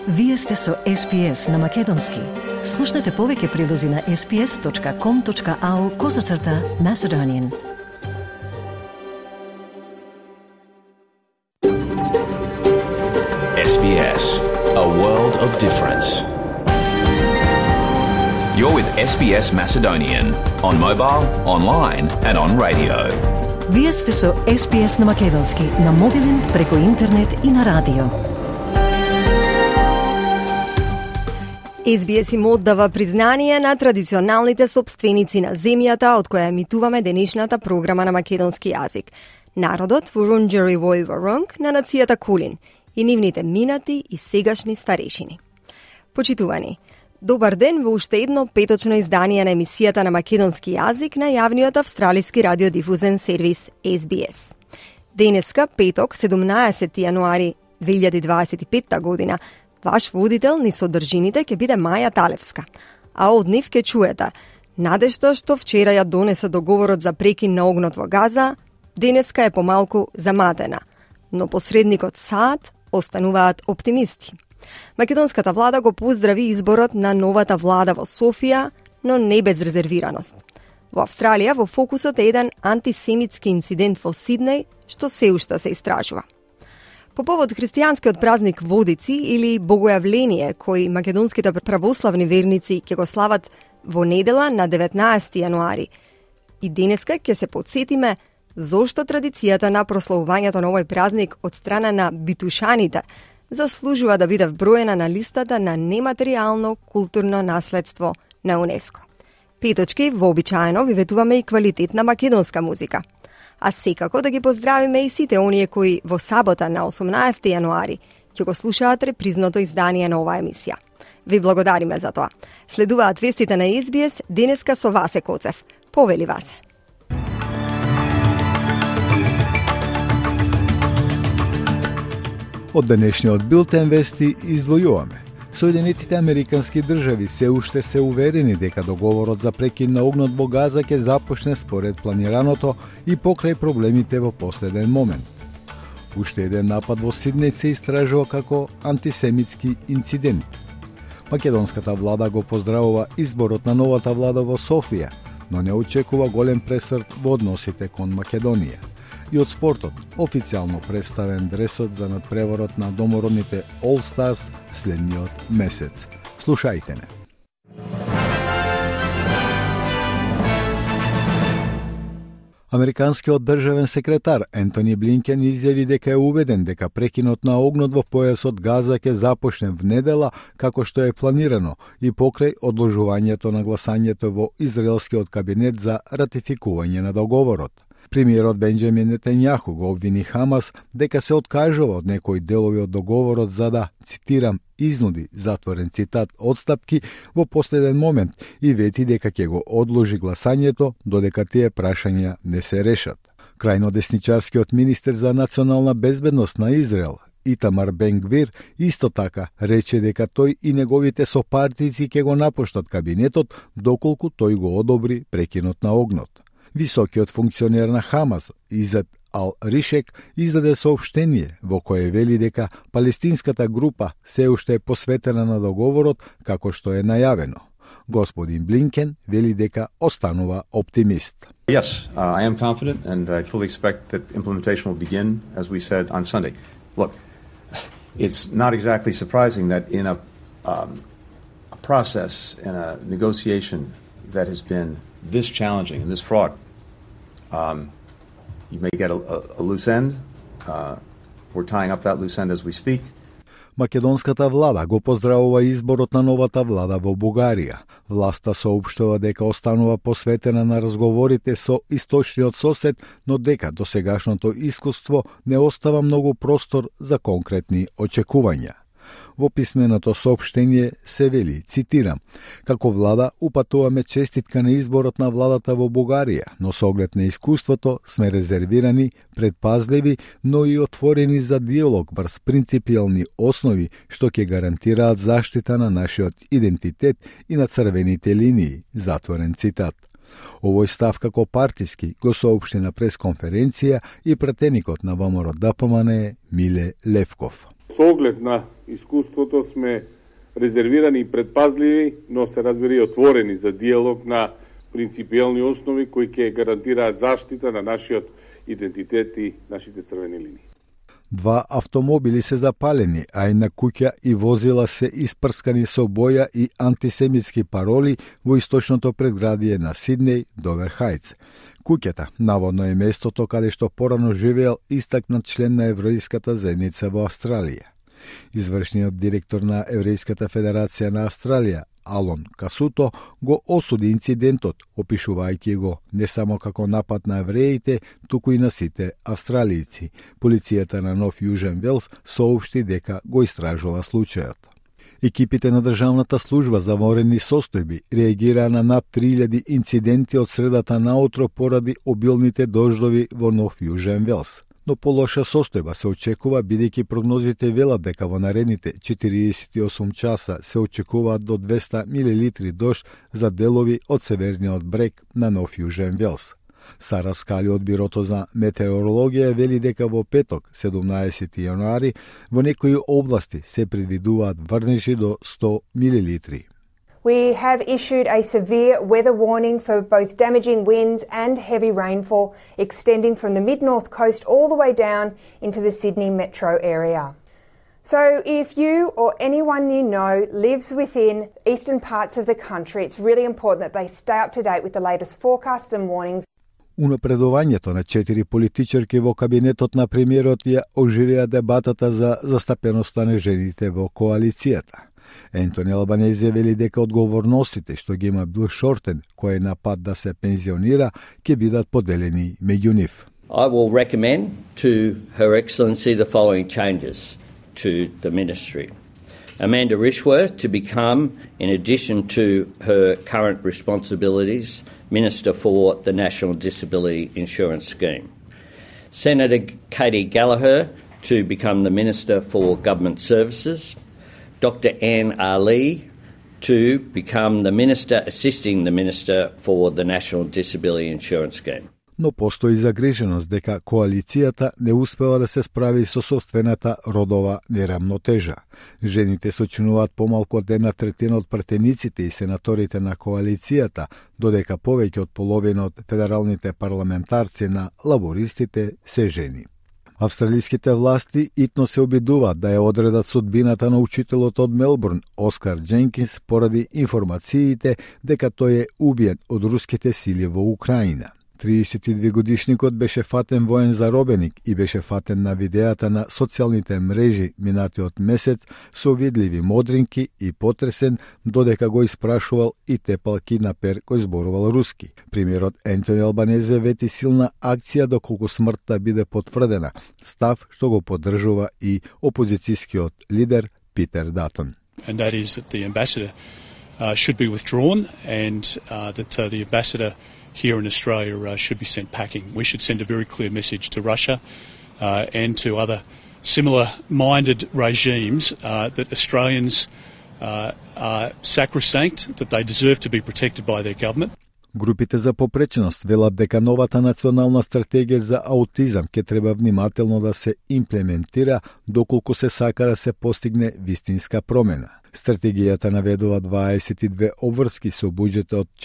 Вие сте со SPS на Македонски. Слушнете повеќе прилози на sps.com.au/Macedonian. SBS, a world of difference. You're with SBS Macedonian on mobile, online and on radio. Вие сте со SPS на Македонски на мобилен, преку интернет и на радио. SBS им оддава признание на традиционалните собственици на земјата од која емитуваме денешната програма на македонски јазик. Народот Вурундјери Војворонг на нацијата Кулин и нивните минати и сегашни старешини. Почитувани, добар ден во уште едно петочно издание на емисијата на македонски јазик на јавниот австралиски радиодифузен сервис SBS. Денеска, петок, 17 јануари 2025 година, ваш водител ни содржините ќе биде Маја Талевска, а од нив ќе чуете надежта што вчера ја донесе договорот за прекин на огнот во Газа, денеска е помалку заматена, но посредникот Саад остануваат оптимисти. Македонската влада го поздрави изборот на новата влада во Софија, но не без резервираност. Во Австралија во фокусот е еден антисемитски инцидент во Сиднеј, што се уште се истражува. По повод христијанскиот празник Водици или Богојавление, кој македонските православни верници ќе го слават во недела на 19 јануари. И денеска ќе се подсетиме зошто традицијата на прославувањето на овој празник од страна на битушаните заслужува да биде вброена на листата на нематеријално културно наследство на УНЕСКО. Петочки, вообичаено ви ветуваме и квалитетна македонска музика. А секако да ги поздравиме и сите оние кои во сабота на 18 јануари ќе го слушаат репризното издание на оваа емисија. Ви благодариме за тоа. Следуваат вестите на SBS денеска со Васе Коцев. Повели Васе. Од денешниот билтен вести издвојуваме. Соединетите американски држави се уште се уверени дека договорот за прекин на огнот во Газа ќе започне според планираното и покрај проблемите во последен момент. Уште еден напад во Сиднеј се истражува како антисемитски инцидент. Македонската влада го поздравува изборот на новата влада во Софија, но не очекува голем пресрт во односите кон Македонија. И од спортот, официјално представен дресот за надпреворот на домородните All Stars следниот месец. Слушајте не. Американскиот државен секретар Ентони Блинкен изјави дека е убеден дека прекинот на огнот во појасот Газа ќе започне в недела како што е планирано и покрај одложувањето на гласањето во израелскиот кабинет за ратификување на договорот. Премиерот Бенџамин Нетањаху го обвини Хамас дека се откажува од некои делови од договорот за да, цитирам, изнуди, затворен цитат, отстапки во последен момент и вети дека ќе го одложи гласањето додека тие прашања не се решат. Крајно десничарскиот министер за национална безбедност на Израел, Итамар Бен Гвир, исто така рече дека тој и неговите сопартици ќе го напуштат кабинетот доколку тој го одобри прекинот на огнот. Високиот функционер на Хамас, Изет Ал-Ришек, издаде соопштение во кое вели дека палестинската група се уште е посветена на договорот како што е најавено. Господин Блинкен вели дека останува оптимист. Yes, I am confident and I fully expect that implementation will begin, as we said, on Sunday. Look, it's not exactly surprising that in a process, in a negotiation that has been this challenging and this fraught, you may get a loose end. We're tying up that loose end as we speak. Македонската влада го поздравува изборот на новата влада во Бугарија. Власта соопштува дека останува посветена на разговорите со источниот сосед, но дека досегашното искуство не остава многу простор за конкретни очекувања. Во писменото соопштение се вели, цитирам, како влада упатуваме честитка на изборот на владата во Бугарија, но со оглед на искуството сме резервирани, предпазливи, но и отворени за диалог врз принципијални основи што ќе гарантираат заштита на нашиот идентитет и на црвените линии, затворен цитат. Овој став како партиски го соопшти на пресконференција и пратеникот на ВМРО ДПМН Миле Левков. Со оглед на искуството сме резервирани и предпазливи, но се разбира и отворени за диалог на принципиални основи кои ќе гарантираат заштита на нашиот идентитет и нашите црвени линии. 2 автомобили се запалени, а и на куќа и возила се испрскани со боја и антисемитски пароли во источното предградие на Сиднеј, Довер Хајтс. Куќата наводно е местото каде што порано живеел истакнат член на еврејската заедница во Австралија. Извршниот директор на Еврејската федерација на Австралија, Алон Касуто, го осуди инцидентот, опишувајќи го не само како напад на евреите, туку и на сите австралијци. Полицијата на Нов Јужен Велс соопшти дека го истражува случајот. Екипите на Државната служба за военни состојби реагираа на над 3000 инциденти од средата наутро поради обилните дождови во Нов Јужен Велс. Но полоша состојба се очекува, бидејќи прогнозите велат дека во наредните 48 часа се очекуваат до 200 милилитри дожд за делови од северниот брег на Нов Јужен Велс. Сара Скали од Бирото за метеорологија вели дека во петок, 17 јануари, во некои области се предвидуваат врнежи до 100 милилитри. We have issued a severe weather warning for both damaging winds and heavy rainfall extending from the mid-north coast all the way down into the Sydney metro area. So if you or anyone you know lives within eastern parts of the country, it's really important that they stay up to date with the latest forecasts and warnings. Унапредувањето на 4 политичарки во кабинетот на премиерот ја оживеа дебатата за застапеноста на жените во коалицијата. Ентони Албанезе вели дека одговорностите што ги има Бил Шортен, кој е на пат да се пензионира, ќе бидат поделени меѓу нив. I will recommend to Her Excellency the following changes to the ministry. Amanda Rishworth to become, in addition to her current responsibilities, Minister for the National Disability Insurance Scheme. Senator Katie Gallagher to become the Minister for Government Services. Dr. Anne Ali to become the Minister assisting the Minister for the National Disability Insurance Scheme. Но постои загриженост дека коалицијата не успева да се справи со собствената родова нерамнотежа. Жените сочинуваат помалку од 1/3 од пратениците и сенаторите на коалицијата, додека повеќе од половина од федералните парламентарци на лабористите се жени. Австралиските власти итно се обидуваат да ја одредат судбината на учителот од Мелбурн, Оскар Дженкинс, поради информациите дека тој е убиен од руските сили во Украина. 32-годишникот беше фатен воен заробеник и беше фатен на видеата на социјалните мрежи минатиот месец со видливи модринки и потресен додека го испрашувал и тепал киднапер кој зборувал руски. Премиерот Ентони Албанезе вети силна акција доколку смртта биде потврдена, став што го поддржува и опозицијскиот лидер Питер Датон. And that is that the ambassador should be withdrawn and that the ambassador here in Australia should be sent packing. We should send a very clear message to Russia and to other similar-minded regimes that Australians are sacrosanct, that they deserve to be protected by their government. Групите за попреченост велат дека новата национална стратегија за аутизам ќе треба внимателно да се имплементира доколку се сака да се постигне вистинска промена. Стратегијата наведува 22 обврски со буџет од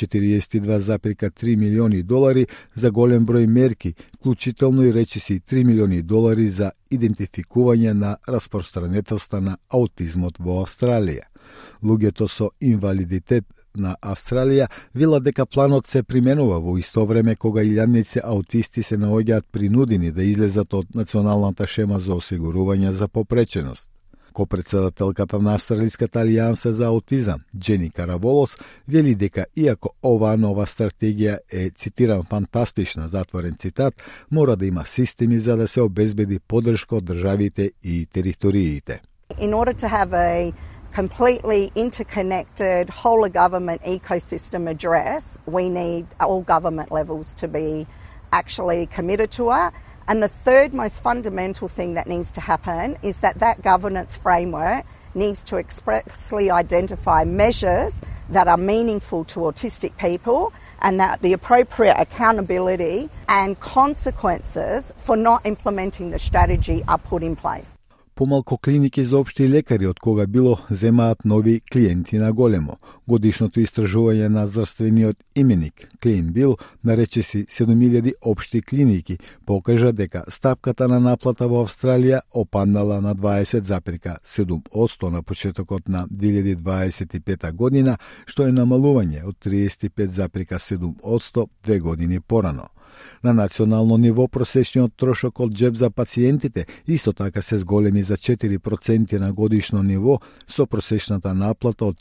42,3 милиони долари за голем број мерки, вклучително и речиси 3 милиони долари за идентификување на распространетоста на аутизмот во Австралија. Луѓето со инвалидитет на Австралија велат дека планот се применува во исто време кога илјадници аутисти се наоѓаат принудени да излезат од националната шема за осигурување за попреченост. Копредседателката на Австралиската алијанса за аутизам, Джени Караволос, вели дека иако оваа нова стратегија е, цитирам, фантастична, затворен цитат, мора да има системи за да се обезбеди поддршка од државите и териториите. In order to have a completely interconnected whole of government ecosystem address, we need all government levels to be actually committed to it. And the third most fundamental thing that needs to happen is that governance framework needs to expressly identify measures that are meaningful to autistic people and that the appropriate accountability and consequences for not implementing the strategy are put in place. Помалку клиники за општи лекари од кога било земаат нови клиенти на големо. Годишното истражување на здравствениот именик CleanBill, наречиси 7000 општи клиники, покажа дека стапката на наплата во Австралија опаднала на 20,7% на почетокот на 2025 година, што е намалување од 35,7% 2 години порано. На национално ниво просечниот трошок од џеб за пациентите исто така се зголеми за 4% на годишно ниво, со просечната наплата од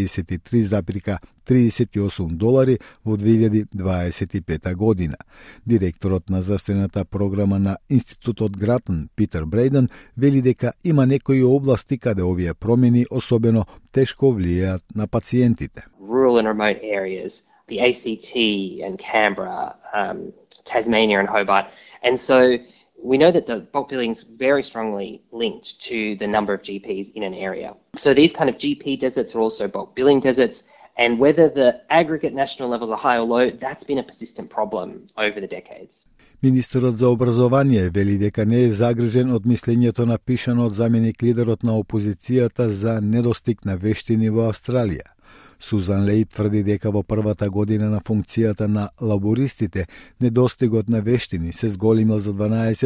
$43,38 во 2025 година. Директорот на здравствената програма на Институтот Гратен, Питер Брейден, вели дека има некои области каде овие промени особено тешко влијаат на пациентите. Rural and remote areas, the ACT and Canberra, Tasmania and Hobart. And so we know that the bulk billing is very strongly linked to the number of GPs in an area. So these kind of GP deserts are also bulk billing deserts, and whether the aggregate national levels are high or low, that's been a persistent problem over the decades. Министерот за образование вели дека не е загрижен од мислењето напишано од заменик лидерот на опозицијата за недостиг на вештини во Австралија. Сузан Лей тврди дека во првата година на функцијата на лабористите недостигот на вештини се зголемил за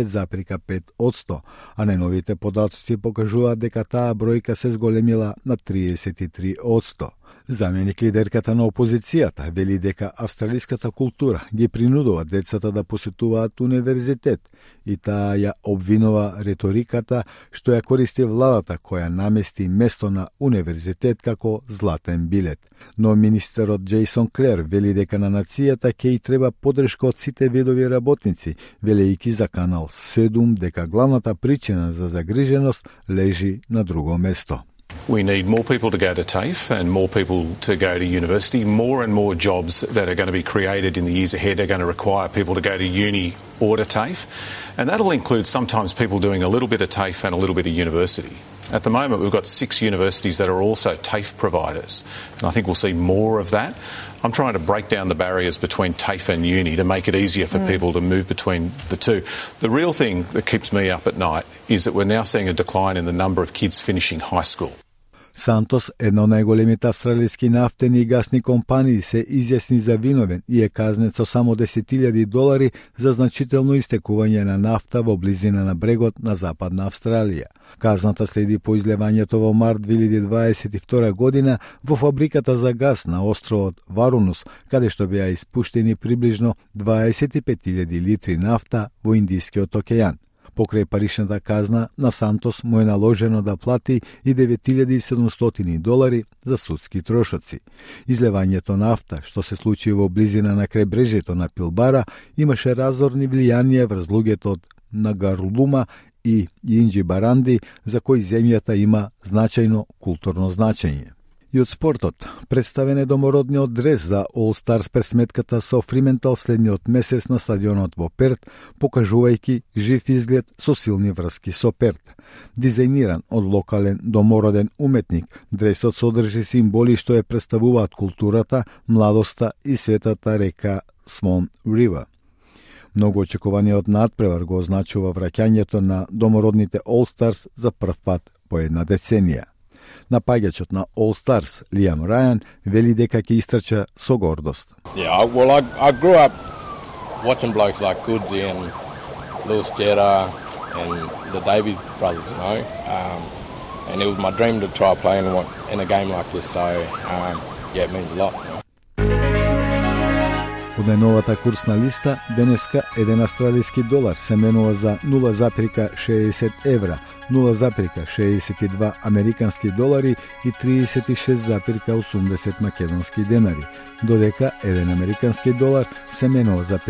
12,5%, а најновите податоци покажуваат дека таа бројка се зголемила на 33%. Заменик лидерката на опозицијата вели дека австралиската култура ги принудува децата да посетуваат универзитет и таа ја обвинува реториката што ја користи владата која намести место на универзитет како златен билет. Но министерот Джейсон Клер вели дека на нацијата ќе и треба подршка од сите видови работници, велејќи за Канал 7 дека главната причина за загриженост лежи на друго место. We need more people to go to TAFE and more people to go to university. More and more jobs that are going to be created in the years ahead are going to require people to go to uni or to TAFE. And that'll include sometimes people doing a little bit of TAFE and a little bit of university. At the moment, we've got 6 universities that are also TAFE providers. And I think we'll see more of that. I'm trying to break down the barriers between TAFE and uni to make it easier for people to move between the two. The real thing that keeps me up at night is that we're now seeing a decline in the number of kids finishing high school. Сантос, една од најголемите австралиски нафтени и гасни компании, се изјасни за виновен и е казнет со само $10,000 за значително истекување на нафта во близина на брегот на Западна Австралија. Казната следи по излевањето во март 2022 година во фабриката за газ на островот Варунус, каде што беа испуштени приближно 25,000 литри нафта во Индискиот океан. Покрај паричната казна, на Сантос му е наложено да плати и $9,700 за судски трошоци. Излевањето нафта, што се случи во близина на крајбрежјето на Пилбара, имаше разорни влијанија врз луѓето од Нагарлума и Инџи Баранди, за кои земјата има значајно културно значење. И од спортот, представен е домородниот дрес за All Stars пресметката со Фриментал следниот месец на стадионот во Перт, покажувајќи жив изглед со силни врски со Перт. Дизајниран од локален домороден уметник, дресот содржи символи што ја представуваат културата, младоста и светата река Swan River. Многу очекуваниот надпревар го означува враќањето на домородните All Stars за прв пат по една деценија. Напаѓачот на All Stars, Лиам Рајан, вели дека ќе истрча со гордост. Yeah, well, I grew up watching blokes like Goodsy and Lewis Jetta and the Davies brothers, you know. And it was my dream to try playing in a game like this, so yeah, it means a lot. Од најновата курсна листа, денеска еден австралиски долар се менува за 0,60 евра, 0,62 американски долари и 36,80 македонски денари, додека еден американски долар се менува за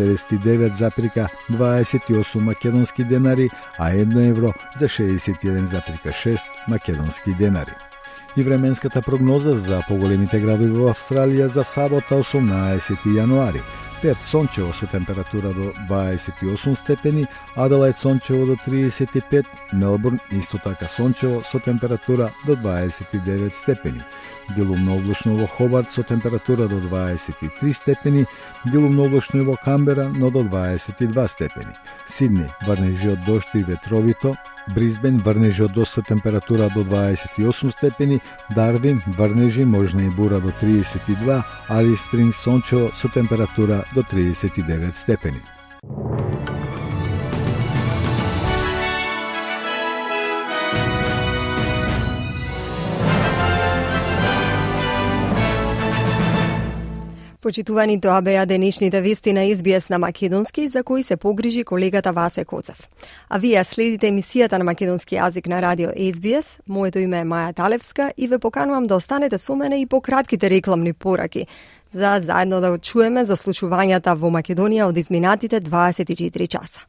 59,28 македонски денари, а 1 евро за 61,6 македонски денари. И временската прогноза за поголемите градови во Австралија за сабота 18 јануари. Перт сончево со температура до 28 степени, Аделајд сончево до 35, Мелбурн исто така сончево со температура до 29 степени. Делумно облачно во Хобарт со температура до 23 степени, делумно облачно и во Камбера, но до 22 степени. Сидни, врнежи од дожд и ветровито, Бризбен врнежи од доста температура до 28 степени, Дарвин врнежи можна и бура до 32, Алис Спрингс сончево со температура до 39 степени. Почитувани, тоа беа денешните вести на SBS на македонски, за кои се погрижи колегата Васе Коцев. А вие следите емисијата на македонски јазик на радио SBS. Моето име е Маја Талевска и ве поканувам да останете со мене и по кратките рекламни пораки, за заедно да чуеме за случувањата во Македонија од изминатите 24 часа.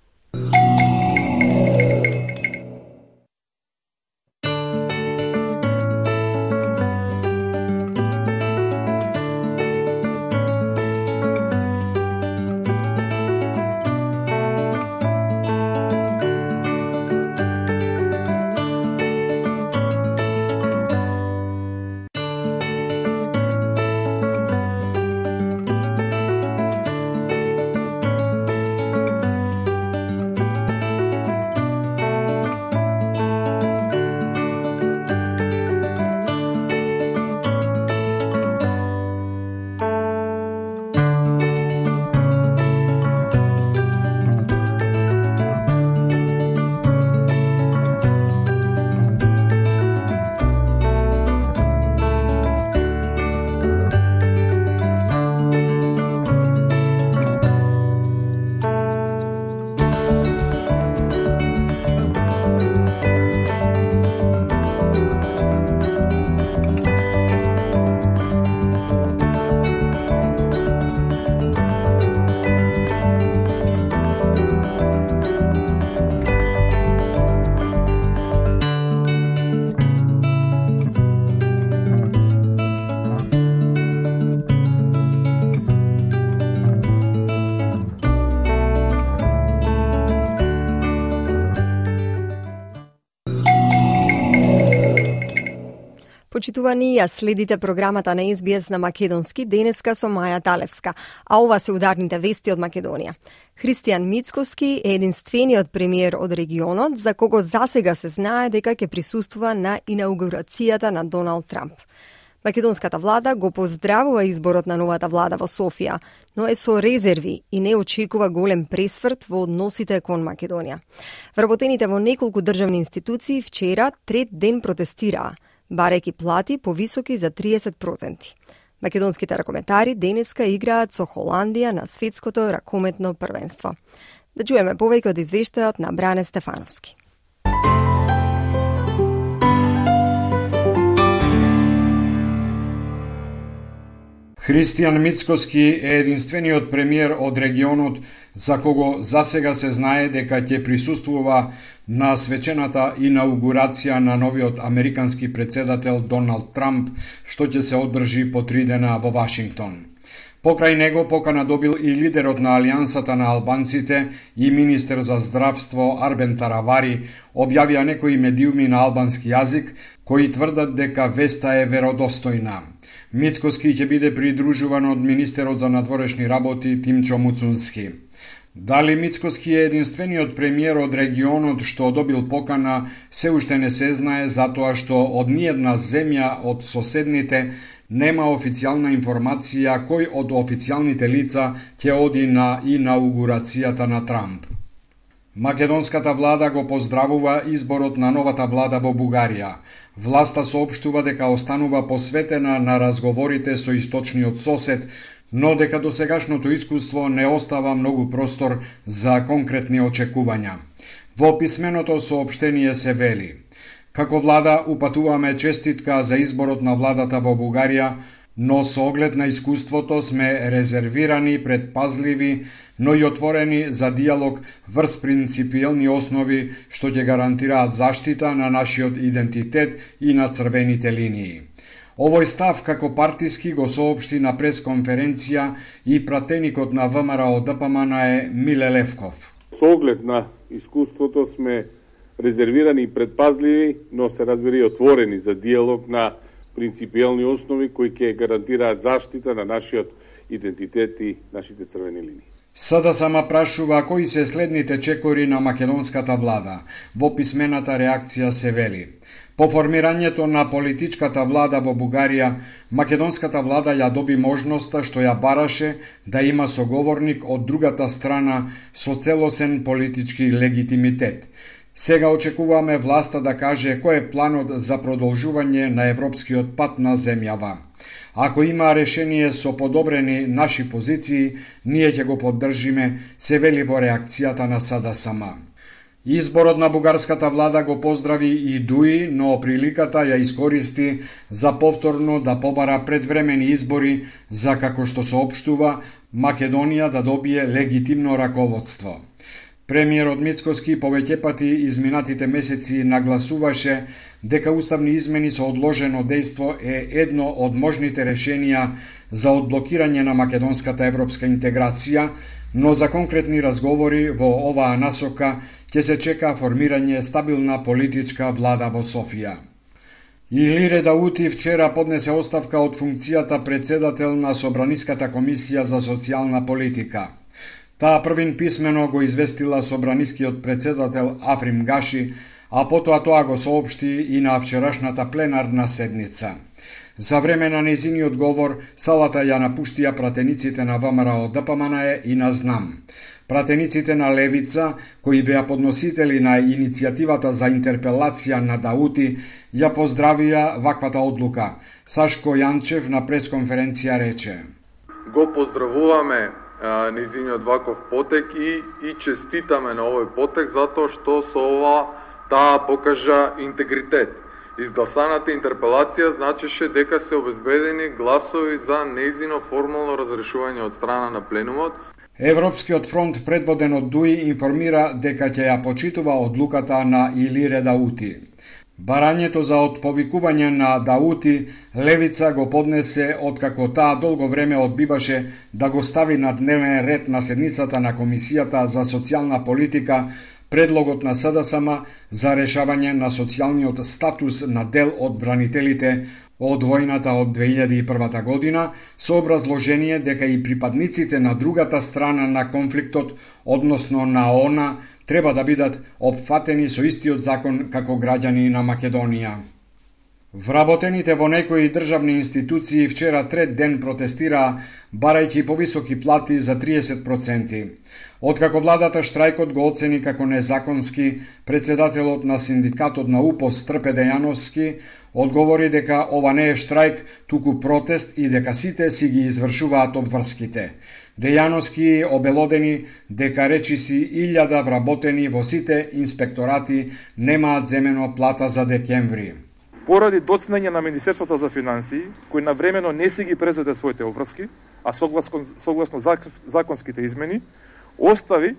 Почитувани, ја следите програмата на SBS на македонски денеска со Маја Талевска, а ова се ударните вести од Македонија. Христијан Мицкоски е единствениот премиер од регионот за кого засега се знае дека ќе присуствува на инаугурацијата на Доналд Трамп. Македонската влада го поздравува изборот на новата влада во Софија, но е со резерви и не очекува голем пресврт во односите кон Македонија. Вработените во неколку државни институции вчера трет ден протестираа, барејќи плати повисоки за 30%. Македонските ракометари денеска играат со Холандија на светското ракометно првенство. Да чуеме повеќе од извештајот на Бране Стефановски. Христијан Мицкоски е единствениот премиер од регионот за кого засега се знае дека ќе присуствува на свечената инаугурација на новиот американски претседател Доналд Трамп, што ќе се одржи по 3 дена во Вашингтон. Покрај него покана добил и лидерот на Алијансата на албанците и министер за здравство Арбен Таравари, објавија некои медиуми на албански јазик, кои тврдат дека веста е веродостојна. Мицкоски ќе биде придружуван од министерот за надворешни работи Тимчо Муцунски. Дали Мицкоски е единствениот премиер од регионот што добил покана, се уште не се знае, затоа што од ниедна земја од соседните нема официјална информација кој од официјалните лица ќе оди на инаугурацијата на Трамп. Македонската влада го поздравува изборот на новата влада во Бугарија. Власта соопштува дека останува посветена на разговорите со источниот сосед, но дека досегашното искуство не остава многу простор за конкретни очекувања. Во писменото соопштение се вели: како влада упатуваме честитка за изборот на владата во Бугарија, но со оглед на искуството сме резервирани, предпазливи, но и отворени за диалог врз принципиелни основи што ќе гарантираат заштита на нашиот идентитет и на црвените линии. Овој став како партиски го соопшти на пресконференција и пратеникот на ВМРО ДПМН е Миле Левков. Со оглед на искуството сме резервирани и предпазливи, но се разбери и отворени за диалог на принципиелни основи кои ќе гарантираат заштита на нашиот идентитет и нашите црвени линии. Сада сама прашува кои се следните чекори на македонската влада. Во писмената реакција се вели: по формирањето на политичката влада во Бугарија, македонската влада ја доби можноста што ја бараше да има соговорник од другата страна со целосен политички легитимитет. Сега очекуваме власта да каже кој е планот за продолжување на европскиот пат на земјава. Ако има решение со подобрени наши позиции, ние ќе го поддржиме, се вели во реакцијата на СДСМ. Изборот на бугарската влада го поздрави и Дуи, но приликата ја искористи за повторно да побара предвремени избори за, како што соопштува, Македонија да добие легитимно раководство. Премиерот Мицкоски повеќе пати изминатите месеци нагласуваше дека уставни измени со одложено дејство е едно од можните решенија за одблокирање на македонската европска интеграција, но за конкретни разговори во оваа насока ќе се чека формирање стабилна политичка влада во Софија. Илире Даути вчера поднесе оставка од функцијата председател на Собраниската комисија за социјална политика. Таа првин писмено го известила собранискиот председател Африм Гаши, а потоа тоа го соопшти и на вчерашната пленарна седница. За време на нејзиниот говор, салата ја напуштија пратениците на ВМРО ДПМНЕ и на ЗНАМ. Пратениците на Левица, кои беа подносители на иницијативата за интерпелација на Даути, ја поздравија ваквата одлука. Сашко Јанчев на пресконференција рече: го поздравуваме нејзиниот ваков потек и честитаме на овој потек затоа што со ова таа покажа интегритет. Изгласаната интерпелација значеше дека се обезбедени гласови за нејзино формално разрешување од страна на пленумот. Европскиот фронт предводен од Дуи информира дека ќе ја почитува одлуката на Илире Даути. Барањето за отповикување на Даути Левица го поднесе откако таа долго време одбиваше да го стави на дневен ред на седницата на Комисијата за социјална политика предлогот на СДСМ за решавање на социјалниот статус на дел од бранителите од војната од 2001 година, со образложение дека и припадниците на другата страна на конфликтот, односно на ОНА, треба да бидат опфатени со истиот закон како граѓани на Македонија. Вработените во некои државни институции вчера трет ден протестираа, барајќи повисоки плати за 30%. Откако владата штрајкот го оцени како незаконски, председателот на синдикатот на УПОС Трпе Дејановски одговори дека ова не е штрајк, туку протест и дека сите си ги извршуваат обврските. Дејановски обелодени дека речиси 1000 вработени во сите инспекторати немаат земено плата за декември. Поради доцнење на Министерството за финансии, кој навремено не си ги презеде своите обврски, а согласно законските измени, остави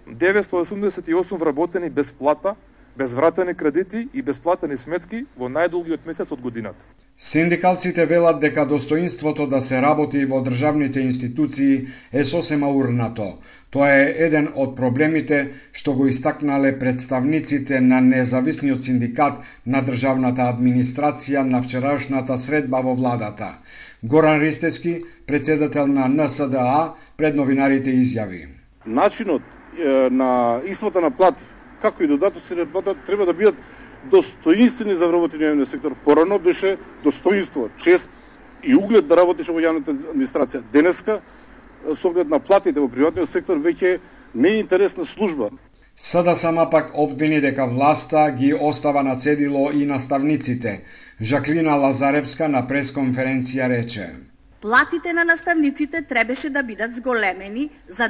988 вработени без плата, без вратени кредити и безплатени сметки во најдолгиот месец од годината. Синдикалците велат дека достоинството да се работи во државните институции е сосема урнато. Тоа е еден од проблемите што го истакнале представниците на независниот синдикат на државната администрација на вчерашната средба во владата. Горан Ристевски, председател на НСДА, пред новинарите изјави: начинот на исплата на плати, како и додатоци на плата, треба да бидат достоинствени за вработење на сектор. Порано беше достоинство, чест и углед да работеше во јавната администрација. Денеска, со оглед на платите во приватниот сектор, веќе не е интересна служба. СДСМ пак обвини дека власта ги остава на цедило и наставниците. Жаклина Лазаревска на пресконференција рече: платите на наставниците требаше да бидат зголемени за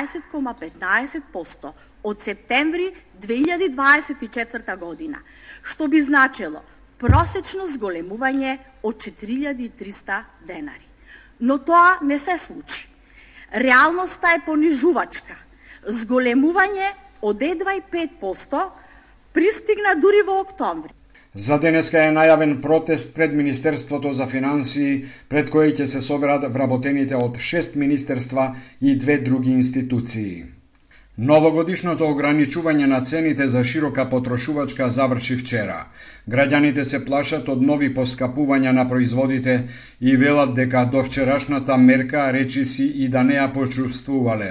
12,15% од септември 2024 година, што би значило просечно зголемување од 4300 денари. Но тоа не се случи. Реалноста е понижувачка. Зголемување од едва и 5% пристигна дури во октомври. За денеска е најавен протест пред Министерството за финансии, пред кој ќе се соберат вработените од 6 министерства и 2 други институции. Новогодишното ограничување на цените за широка потрошувачка заврши вчера. Граѓаните се плашат од нови поскапувања на производите и велат дека до вчерашната мерка речиси и да не ја почувствувале.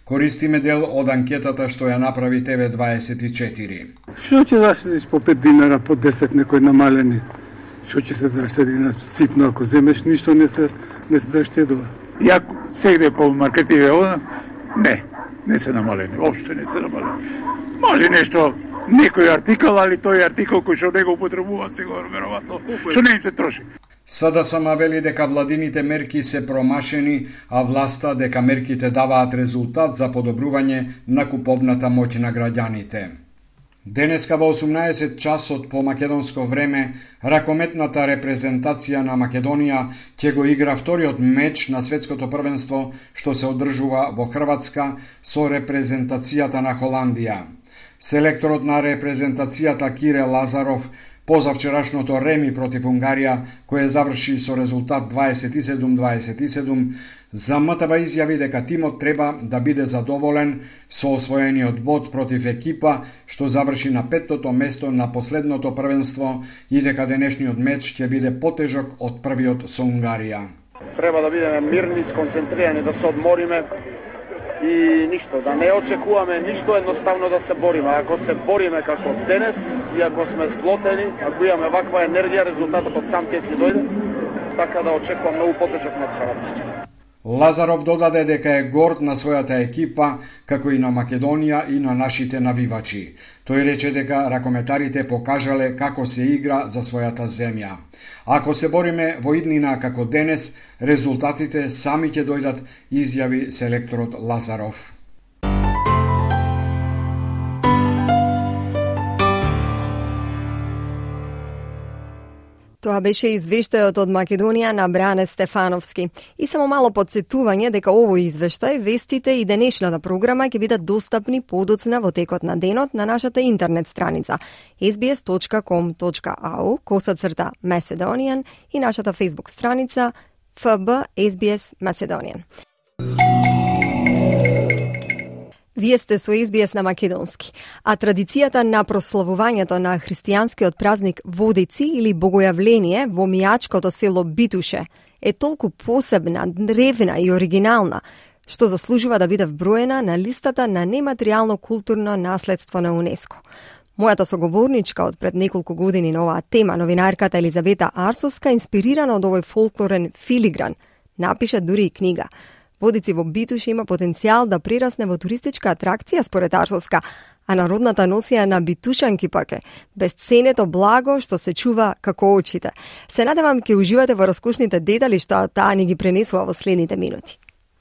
Користиме дел од анкетата што ја направи TV24. Што ќе заштедиш по 5 динара, по 10 некој намалени? Што ќе се заштеди на ситно ако земеш, ништо не се заштедува. Ја сегде по маркетиве, не се намалени, воопшто не се намалени. Може нешто, некој артикал, али тој артикал кој што не го употребуваат сигурно, веројатно, што не им се троши. СДСМ вели дека владините мерки се промашени, а власта дека мерките даваат резултат за подобрување на куповната моќ на граѓаните. Денеска во 18 часот по македонско време, ракометната репрезентација на Македонија ќе го игра вториот меч на светското првенство што се одржува во Хрватска со репрезентацијата на Холандија. Селекторот на репрезентацијата Кире Лазаров позавчерашното реми против Унгарија, кое заврши со резултат 27-27, за МТВ изјави дека тимот треба да биде задоволен со освоениот бод против екипа што заврши на 5-тото место на последното првенство и дека денешниот меч ќе биде потежок од првиот со Унгарија. Треба да бидеме мирни, сконцентрирани, да се одмориме и ништо, да не очекуваме ништо, едноставно да се бориме. Ако се бориме како денес и ако сме сплотени, ако имаме ваква енергија, резултатот од сам ќе си дојде, така да очекувам многу потежок надпревар. Лазаров додаде дека е горд на својата екипа, како и на Македонија и на нашите навивачи. Тој рече дека ракометарите покажале како се игра за својата земја. Ако се бориме во иднина како денес, резултатите сами ќе дојдат, изјави селекторот Лазаров. Тоа беше извештајот од Македонија на Бране Стефановски. И само мало подсетување дека овој извештај, вестите и денешната програма ќе бидат достапни подоцна во текот на денот на нашата интернет страница sbs.com.au/Macedonian и нашата Facebook страница FB SBS Macedonian. Вие сте со SBS на македонски, а традицијата на прославувањето на христијанскиот празник Водици или Богојавление во мијачкото село Битуше е толку посебна, древна и оригинална, што заслужува да биде вброена на листата на нематеријално културно наследство на УНЕСКО. Мојата соговорничка од пред неколку години на оваа тема, новинарката Елизавета Арсовска, инспирирана од овој фолклорен филигран, напиша дури и книга. Водици во Битуше има потенцијал да прерасне во туристичка атракција според Арсовска, а народната носија на битушанки пак е бесценето благо што се чува како очите. Се надевам ќе уживате во раскошните детали што таа ни ги пренесува во следните минути.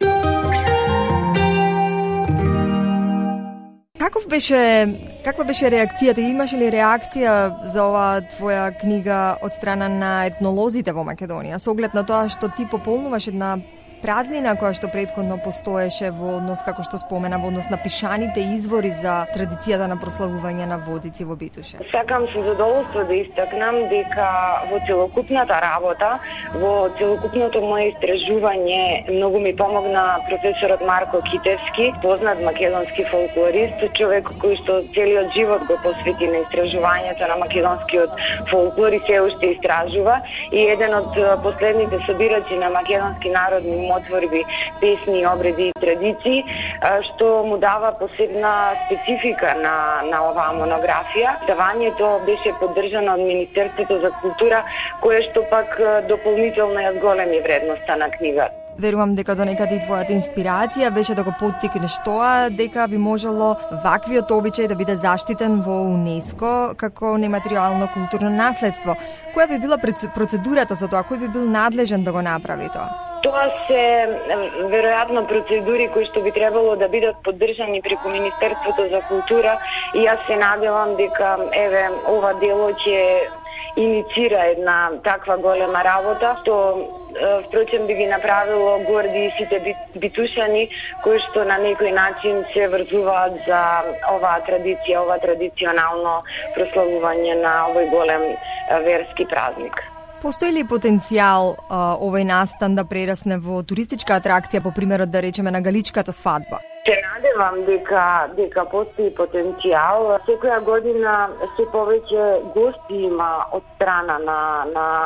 Каква беше реакцијата? Имаше ли реакција за оваа твоја книга од страна на етнолозите во Македонија, со оглед на тоа што ти пополнуваш една празнина која што претходно постоеше во однос, како што спомена, во однос на пишаните извори за традицијата на прославување на Водици во Битуше? Сакам со задоволство да истакнам дека во целокупната работа, во целокупното моје истражување многу ми помогна професорот Марко Китевски, познат македонски фолклорист, човек кој што целиот живот го посвети на истражувањето на македонскиот фолклор и се уште истражува, и еден од последните собирачи на македонски народни отворби, песни, обреди и традиции, што му дава посебна специфика на оваа монографија. Давањето беше поддржано од Министерството за култура, кое што пак дополнително ја зголеми вредноста на книгата. Верувам дека до некаде и твојата инспирација беше да го поттикнеш тоа, дека би можело ваквиот обичај да биде заштитен во УНЕСКО како нематеријално културно наследство. Која би била процедурата за тоа? Кој би бил надлежен да го направи тоа? Тоа се веројатно процедури кои што би требало да бидат поддржани преку Министерството за култура, и јас се надевам дека ова дело ќе иницира една таква голема работа, што впрочем би ги направило горди и сите битушани кои што на некој начин се врзуваат за оваа традиција, ова традиционално прославување на овој голем верски празник. Постои ли потенцијал овој настан да прерасне во туристичка атракција, по примерот да речеме на Галичката свадба? Се надевам дека постои потенцијал. Секоја година се повеќе гости има од страна на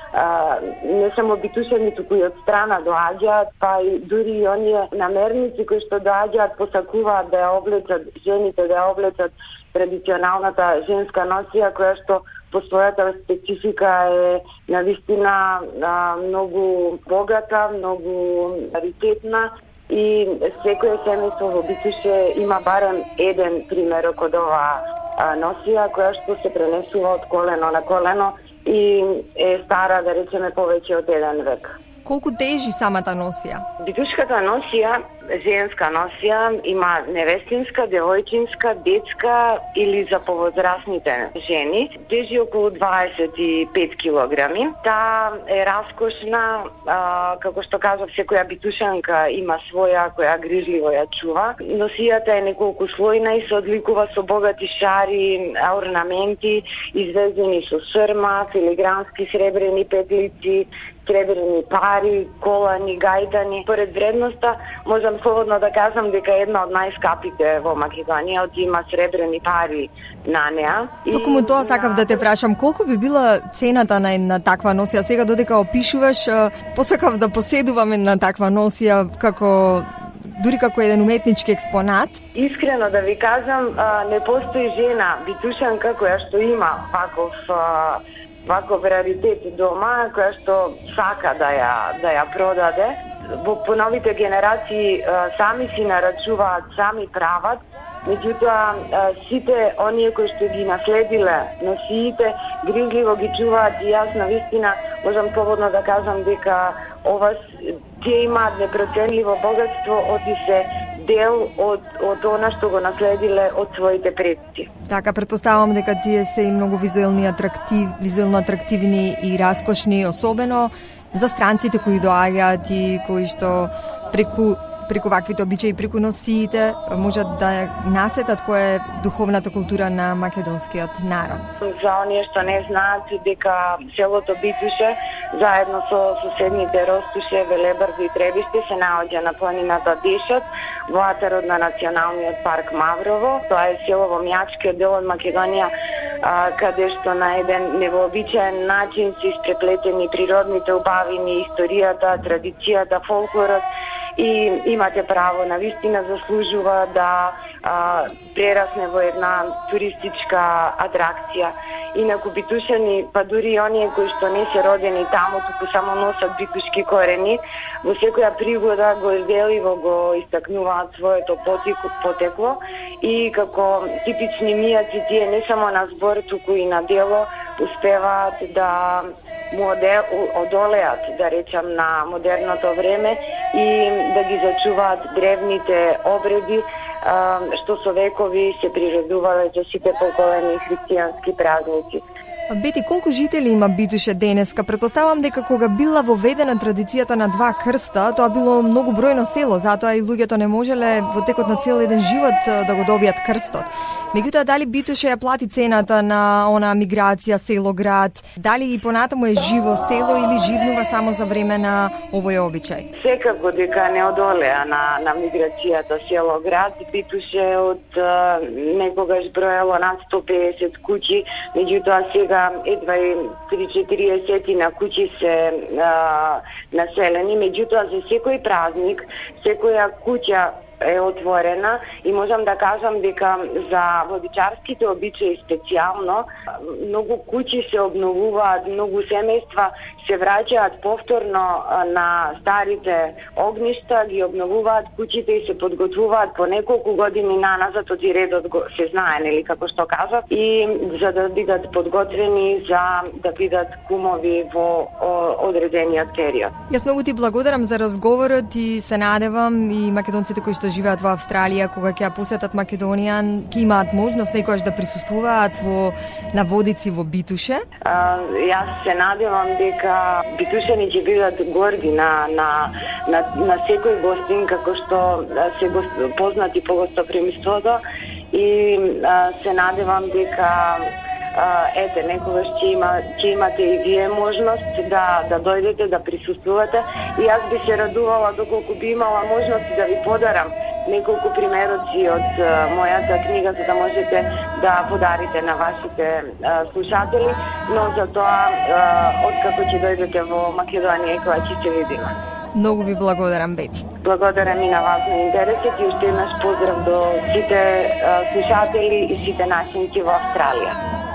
не само битушани, туку и од страна доаѓаат, па и дури и оние намерници кои што доаѓаат посакуваат да ја облечат жените, да ја облечат традиционалната женска носија, која што по својата специфика е навистина многу богата, многу раритетна и секој семејство во Битуше има барем еден примерок од оваа носија која што се пренесува од колено на колено и е стара, да речеме, повеќе од 1 век. Колку тежи самата носија? Битушката носија, женска носија, има невестинска, девојчинска, детска или за повозрасните жени. Тежи околу 25 килограми. Таа е раскошна, како што кажав, секоја битушанка има своја која грижливо ја чува. Носијата е неколку слојна и се одликува со богати шари, орнаменти, извезени со срма, филигрански сребрени петлици, сребрени пари, колани, гајдани. Поред вредноста, можам слободно да кажам дека е една од најскапите во Македонија, од има сребрени пари на неа. Токму тоа сакав да те прашам, колку би била цената на една таква носија? Сега додека опишуваш, посакав да поседувам една таква носија дури како еден уметнички експонат. Искрено да ви кажам, не постои жена битушанка која што има ваков раритет дома, која што сака да ја продаде. Во поновите генерации сами си нарачуваат, сами прават, меѓутоа сите оние кои што ги наследиле носиите, грижливо ги чуваат и јас навистина можам слободно да кажам дека тие имаат непроценливо богатство од се дел од она што го наследиле од своите предци. Така, предпоставам дека тие се и многу визуелно атрактивни и раскошни, особено за странците кои доаѓаат и кои што преку ваквите обичаи, преку носиите, можат да насетат која е духовната култура на македонскиот народ. За оние што не знаат дека селото Битуше, заедно со соседните Ростуше, Велебрдо и Требиште, се наоѓа на планината Дешат, во атарот на Националниот парк Маврово. Тоа е село во Мјачкиот дел од Македонија, каде што на еден невообичаен начин се испреплетени природните убавини, историјата, традицијата, фолклорот, и имате право, навистина заслужува да прерасне во една туристичка атракција. Инаку битушани, па дури и оние кои што не се родени таму, туку само носат битушки корени, во секоја пригода го изделиво го истакнуваат своето потекло и како типични мијаци тие не само на збор, туку и на дело успеваат да му одолеат, да речам, на модерното време и да ги зачуваат древните обреди што со векови се приредувале за сите поколени христијански празници. Бети, колку жители има Битуше денеска? Претпоставам дека кога била воведена традицијата на 2 крста, тоа било многу бројно село, затоа и луѓето не можеле во текот на цел еден живот да го добијат крстот. Меѓутоа, дали Битуше ја плати цената на она миграција село-град? Дали и понатаму е живо село или живнува само за време на овој обичај? Секако дека не одолеа на миграцијата село-град. Битуше од некогаш броело над 150 куќи, меѓутоа сега едва и 3-40 на куќи се населени. Меѓутоа, за секој празник, секоја куќа е отворена и можам да кажам дека за водичарските обичаи специјално многу куќи се обновуваат, многу семејства се враќаат повторно на старите огништа, ги обновуваат куќите и се подготвуваат по неколку години наназад, од редот се знае, нели, како што кажав, и за да бидат подготвени за да бидат кумови во одредениот период. Јас многу ти благодарам за разговорот и се надевам и македонците кои што живеат во Австралија, кога ќе ја посетат Македонија, ќе имаат можност некогаш да присуствуваат на водици во Битуше. Јас се надевам дека битушани ќе бидат горди на секој гостин, како што се познати по гостопримството, и се надевам дека некогаш ќе имате и вие можност да дојдете, да присуствувате, и јас би се радувала доколку би имала можност да ви подарам неколку примероци од мојата книга за да можете да подарите на вашите слушатели, но за тоа откако ќе дојдете во Македонија кога ќе се видиме. Многу ви благодарам, Бети. Благодарам и на вас на интересот и уште еднаш поздрав до сите слушатели и сите нашинци во Австралија.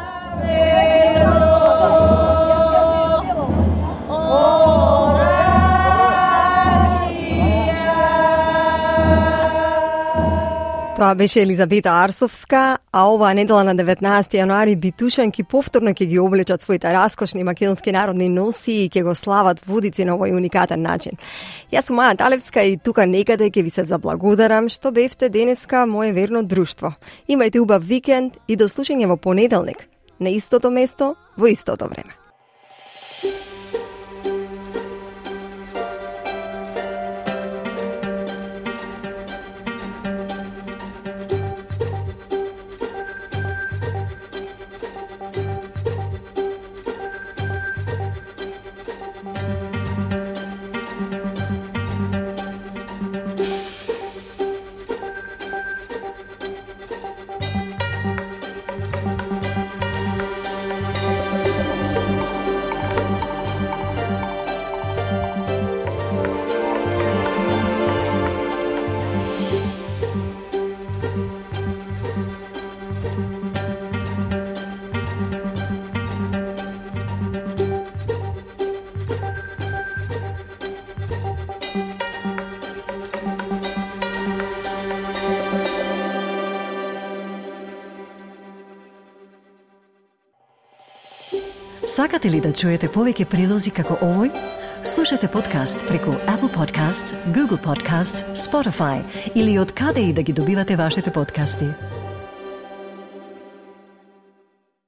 Тоа беше Елизавета Арсовска, а оваа недела на 19 јануари битушанки повторно ќе ги облечат своите раскошни македонски народни носи и ќе го слават водици на овој уникатен начин. Јас сум Маја Талевска и тука некаде ќе ви се заблагодарам што бевте денеска моје верно друштво. Имајте убав викенд и до слушање во понеделник на истото место во истото време. Сакате ли да чуете повеќе прилози како овој? Слушате подкаст преку Apple Podcasts, Google Podcasts, Spotify или од каде и да ги добивате вашите подкасти.